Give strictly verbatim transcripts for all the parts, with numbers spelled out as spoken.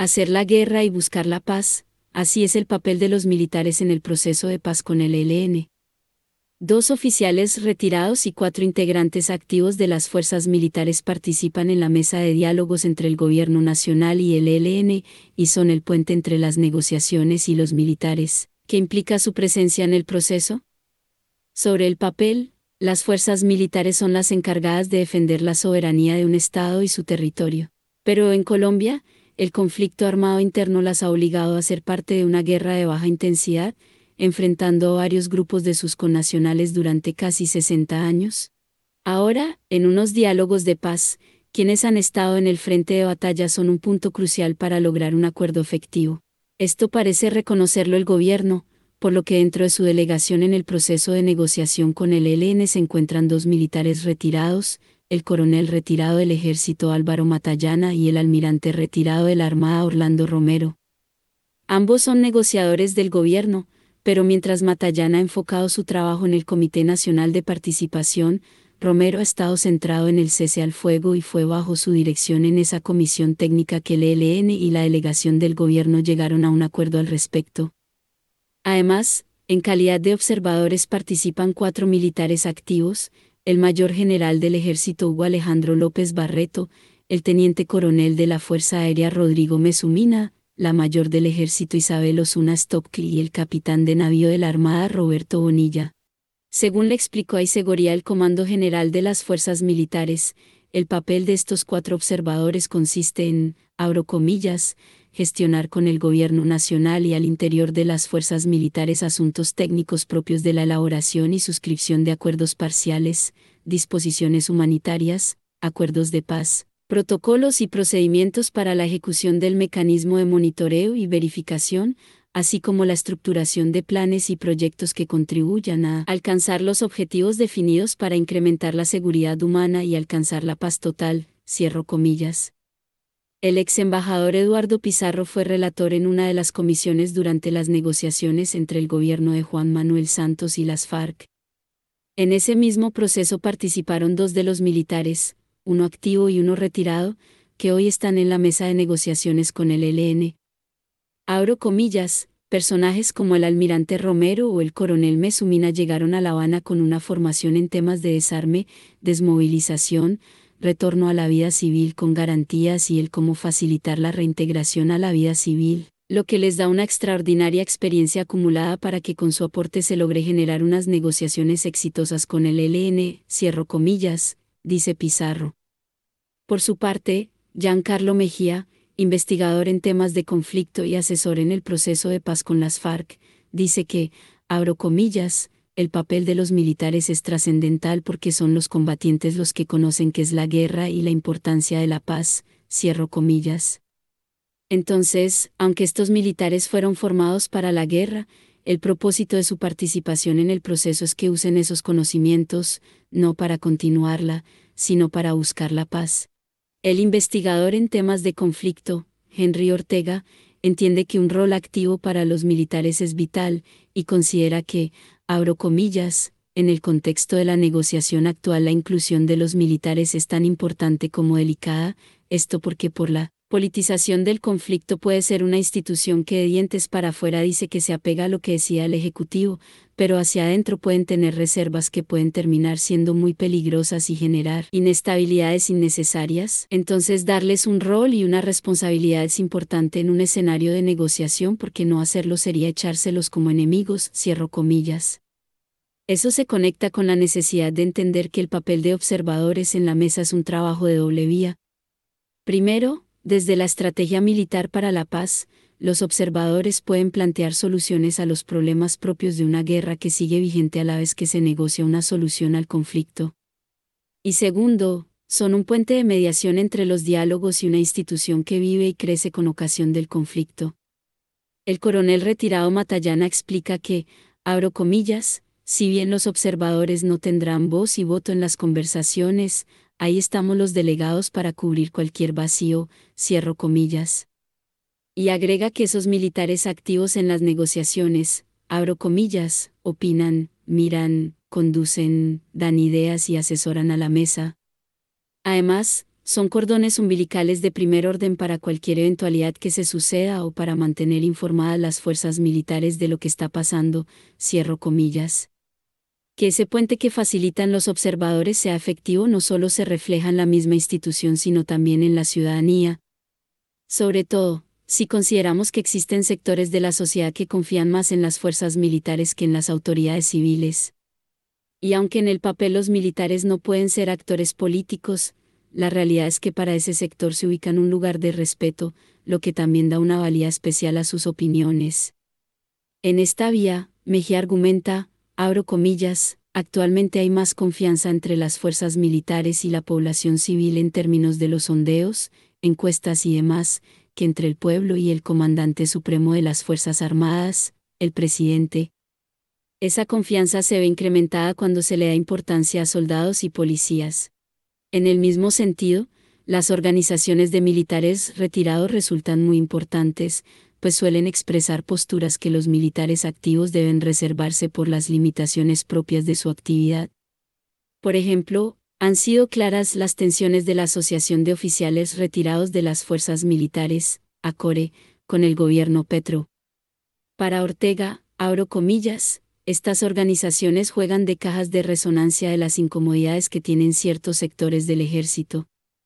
Hacer la guerra y buscar la paz, así es el papel de los militares en el proceso de paz con el E L N. Dos oficiales retirados y cuatro integrantes activos de las fuerzas militares participan en la mesa de diálogos entre el gobierno nacional y el E L N, y son el puente entre las negociaciones y los militares. ¿Qué implica su presencia en el proceso? Sobre el papel, las fuerzas militares son las encargadas de defender la soberanía de un Estado y su territorio. Pero en Colombia, el conflicto armado interno las ha obligado a ser parte de una guerra de baja intensidad, enfrentando a varios grupos de sus connacionales durante casi sesenta años. Ahora, en unos diálogos de paz, quienes han estado en el frente de batalla son un punto crucial para lograr un acuerdo efectivo. Esto parece reconocerlo el gobierno, por lo que dentro de su delegación en el proceso de negociación con el E L N se encuentran dos militares retirados, el coronel retirado del ejército Álvaro Matallana y el almirante retirado de la Armada Orlando Romero. Ambos son negociadores del gobierno, pero mientras Matallana ha enfocado su trabajo en el Comité Nacional de Participación, Romero ha estado centrado en el cese al fuego y fue bajo su dirección en esa comisión técnica que el E L N y la delegación del gobierno llegaron a un acuerdo al respecto. Además, en calidad de observadores participan cuatro militares activos, el mayor general del ejército Hugo Alejandro López Barreto, el teniente coronel de la Fuerza Aérea Rodrigo Mesumina, la mayor del ejército Isabel Osuna Stockley y el capitán de navío de la Armada Roberto Bonilla. Según le explicó a Isegoría el Comando General de las Fuerzas Militares, el papel de estos cuatro observadores consiste en, abro comillas, gestionar con el gobierno nacional y al interior de las fuerzas militares asuntos técnicos propios de la elaboración y suscripción de acuerdos parciales, disposiciones humanitarias, acuerdos de paz, protocolos y procedimientos para la ejecución del mecanismo de monitoreo y verificación, así como la estructuración de planes y proyectos que contribuyan a alcanzar los objetivos definidos para incrementar la seguridad humana y alcanzar la paz total, cierro comillas. El ex embajador Eduardo Pizarro fue relator en una de las comisiones durante las negociaciones entre el gobierno de Juan Manuel Santos y las FARC. En ese mismo proceso participaron dos de los militares, uno activo y uno retirado, que hoy están en la mesa de negociaciones con el E L N. Abro comillas, personajes como el almirante Romero o el coronel Mesumina llegaron a La Habana con una formación en temas de desarme, desmovilización, retorno a la vida civil con garantías y el cómo facilitar la reintegración a la vida civil, lo que les da una extraordinaria experiencia acumulada para que con su aporte se logre generar unas negociaciones exitosas con el E L N, cierro comillas, dice Pizarro. Por su parte, Giancarlo Mejía, investigador en temas de conflicto y asesor en el proceso de paz con las FARC, dice que, abro comillas, el papel de los militares es trascendental porque son los combatientes los que conocen qué es la guerra y la importancia de la paz, cierro comillas. Entonces, aunque estos militares fueron formados para la guerra, el propósito de su participación en el proceso es que usen esos conocimientos, no para continuarla, sino para buscar la paz. El investigador en temas de conflicto, Henry Ortega, entiende que un rol activo para los militares es vital, y considera que, abro comillas, en el contexto de la negociación actual la inclusión de los militares es tan importante como delicada, esto porque por la politización del conflicto puede ser una institución que de dientes para afuera dice que se apega a lo que decía el Ejecutivo, pero hacia adentro pueden tener reservas que pueden terminar siendo muy peligrosas y generar inestabilidades innecesarias. Entonces darles un rol y una responsabilidad es importante en un escenario de negociación porque no hacerlo sería echárselos como enemigos, cierro comillas. Eso se conecta con la necesidad de entender que el papel de observadores en la mesa es un trabajo de doble vía. Primero, desde la estrategia militar para la paz, los observadores pueden plantear soluciones a los problemas propios de una guerra que sigue vigente a la vez que se negocia una solución al conflicto. Y segundo, son un puente de mediación entre los diálogos y una institución que vive y crece con ocasión del conflicto. El coronel retirado Matallana explica que, abro comillas, si bien los observadores no tendrán voz y voto en las conversaciones, ahí estamos los delegados para cubrir cualquier vacío, cierro comillas. Y agrega que esos militares activos en las negociaciones, abro comillas, opinan, miran, conducen, dan ideas y asesoran a la mesa. Además, son cordones umbilicales de primer orden para cualquier eventualidad que se suceda o para mantener informadas las fuerzas militares de lo que está pasando, cierro comillas. Que ese puente que facilitan los observadores sea efectivo no solo se refleja en la misma institución sino también en la ciudadanía. Sobre todo, si consideramos que existen sectores de la sociedad que confían más en las fuerzas militares que en las autoridades civiles. Y aunque en el papel los militares no pueden ser actores políticos, la realidad es que para ese sector se ubica en un lugar de respeto, lo que también da una valía especial a sus opiniones. En esta vía, Mejía argumenta, abro comillas, actualmente hay más confianza entre las fuerzas militares y la población civil en términos de los sondeos, encuestas y demás, que entre el pueblo y el comandante supremo de las Fuerzas Armadas, el presidente. Esa confianza se ve incrementada cuando se le da importancia a soldados y policías. En el mismo sentido, las organizaciones de militares retirados resultan muy importantes, pues suelen expresar posturas que los militares activos deben reservarse por las limitaciones propias de su actividad. Por ejemplo, han sido claras las tensiones de la Asociación de Oficiales Retirados de las Fuerzas Militares, ACORE, con el gobierno Petro. Para Ortega, abro comillas, estas organizaciones juegan de cajas de resonancia de las incomodidades que tienen ciertos sectores del ejército.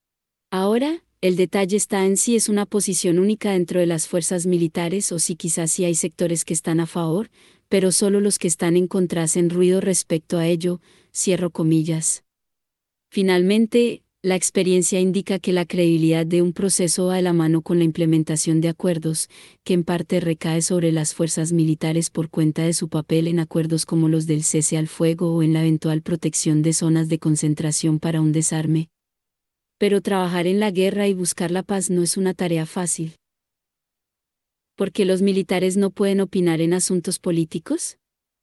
Ahora, el detalle está en si es una posición única dentro de las fuerzas militares o si quizás sí hay sectores que están a favor, pero solo los que están en contra hacen ruido respecto a ello, cierro comillas. Finalmente, la experiencia indica que la credibilidad de un proceso va de la mano con la implementación de acuerdos, que en parte recae sobre las fuerzas militares por cuenta de su papel en acuerdos como los del cese al fuego o en la eventual protección de zonas de concentración para un desarme. Pero trabajar en la guerra y buscar la paz no es una tarea fácil. ¿Por qué los militares no pueden opinar en asuntos políticos?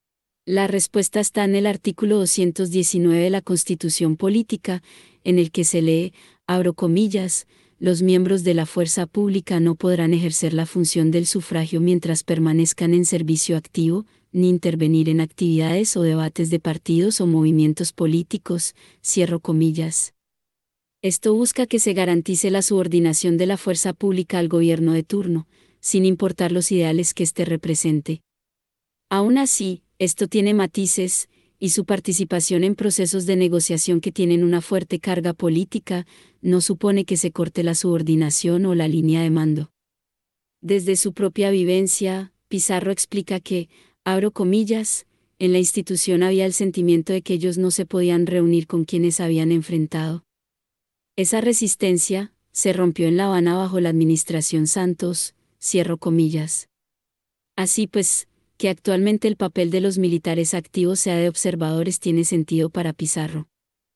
La respuesta está en el artículo doscientos diecinueve de la Constitución Política, en el que se lee, abro comillas, los miembros de la fuerza pública no podrán ejercer la función del sufragio mientras permanezcan en servicio activo, ni intervenir en actividades o debates de partidos o movimientos políticos, cierro comillas. Esto busca que se garantice la subordinación de la fuerza pública al gobierno de turno, sin importar los ideales que éste represente. Aún así, esto tiene matices, y su participación en procesos de negociación que tienen una fuerte carga política, no supone que se corte la subordinación o la línea de mando. Desde su propia vivencia, Pizarro explica que, abro comillas, en la institución había el sentimiento de que ellos no se podían reunir con quienes habían enfrentado. Esa resistencia se rompió en La Habana bajo la administración Santos, cierro comillas. Así pues, que actualmente el papel de los militares activos sea de observadores tiene sentido para Pizarro.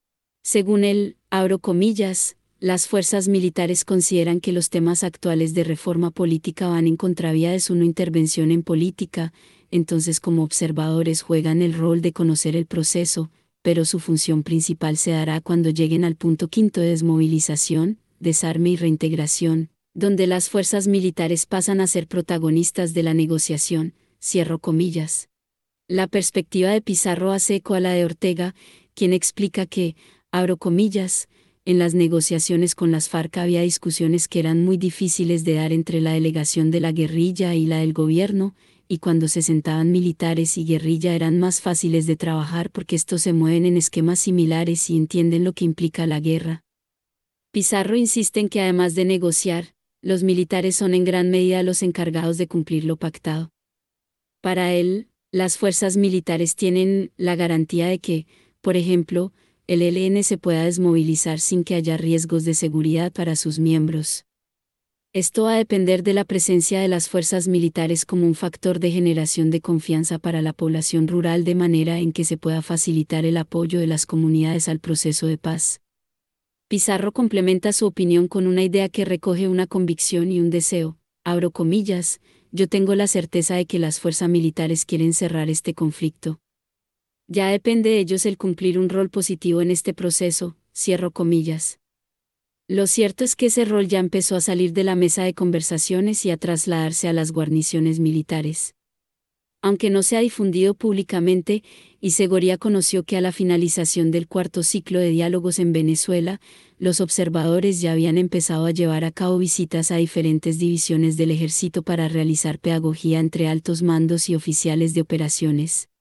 Según él, abro comillas, las fuerzas militares consideran que los temas actuales de reforma política van en contravía de su no intervención en política, entonces como observadores juegan el rol de conocer el proceso, pero su función principal se dará cuando lleguen al punto quinto de desmovilización, desarme y reintegración, donde las fuerzas militares pasan a ser protagonistas de la negociación, cierro comillas. La perspectiva de Pizarro hace eco a la de Ortega, quien explica que, abro comillas, en las negociaciones con las FARC había discusiones que eran muy difíciles de dar entre la delegación de la guerrilla y la del gobierno, y cuando se sentaban militares y guerrilla eran más fáciles de trabajar porque estos se mueven en esquemas similares y entienden lo que implica la guerra. Pizarro insiste en que además de negociar, los militares son en gran medida los encargados de cumplir lo pactado. Para él, las fuerzas militares tienen la garantía de que, por ejemplo, el E L N se pueda desmovilizar sin que haya riesgos de seguridad para sus miembros. Esto va a depender de la presencia de las fuerzas militares como un factor de generación de confianza para la población rural de manera en que se pueda facilitar el apoyo de las comunidades al proceso de paz. Pizarro complementa su opinión con una idea que recoge una convicción y un deseo, abro comillas, yo tengo la certeza de que las fuerzas militares quieren cerrar este conflicto. Ya depende de ellos el cumplir un rol positivo en este proceso, cierro comillas. Lo cierto es que ese rol ya empezó a salir de la mesa de conversaciones y a trasladarse a las guarniciones militares. Aunque no se ha difundido públicamente, Isegoría conoció que a la finalización del cuarto ciclo de diálogos en Venezuela, los observadores ya habían empezado a llevar a cabo visitas a diferentes divisiones del ejército para realizar pedagogía entre altos mandos y oficiales de operaciones.